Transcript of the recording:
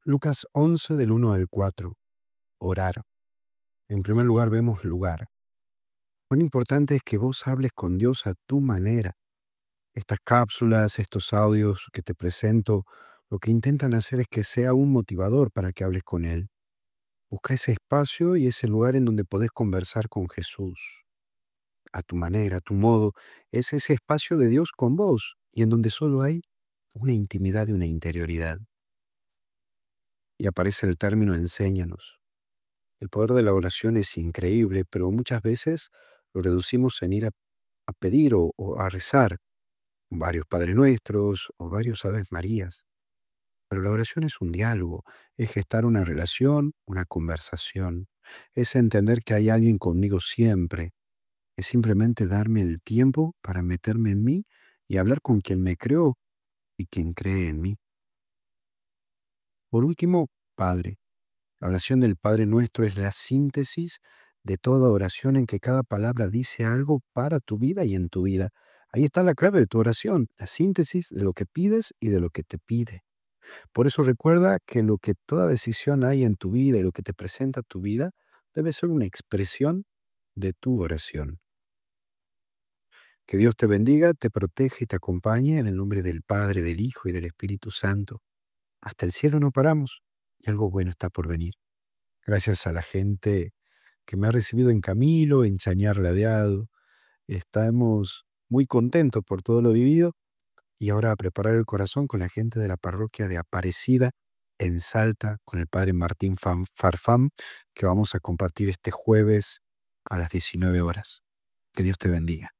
Lucas 11 del 1 al 4. Orar. En primer lugar vemos lugar. Cuán importante es que vos hables con Dios a tu manera. Estas cápsulas, estos audios que te presento, lo que intentan hacer es que sea un motivador para que hables con Él. Busca ese espacio y ese lugar en donde podés conversar con Jesús. A tu manera, a tu modo. Es ese espacio de Dios con vos y en donde solo hay una intimidad y una interioridad. Y aparece el término enséñanos. El poder de la oración es increíble, pero muchas veces lo reducimos en ir a pedir o a rezar varios Padres Nuestros o varios Aves Marías. Pero la oración es un diálogo, es gestar una relación, una conversación, es entender que hay alguien conmigo siempre, es simplemente darme el tiempo para meterme en mí y hablar con quien me creó y quien cree en mí. Por último, Padre. La oración del Padre Nuestro es la síntesis de toda oración en que cada palabra dice algo para tu vida y en tu vida. Ahí está la clave de tu oración, la síntesis de lo que pides y de lo que te pide. Por eso recuerda que lo que toda decisión hay en tu vida y lo que te presenta tu vida debe ser una expresión de tu oración. Que Dios te bendiga, te proteja y te acompañe en el nombre del Padre, del Hijo y del Espíritu Santo. Hasta el cielo no paramos y algo bueno está por venir. Gracias a la gente que me ha recibido en Camilo, en Chañar Ladeado. Estamos muy contentos por todo lo vivido y ahora a preparar el corazón con la gente de la parroquia de Aparecida en Salta, con el padre Martín Farfán, que vamos a compartir este jueves a las 19 horas. Que Dios te bendiga.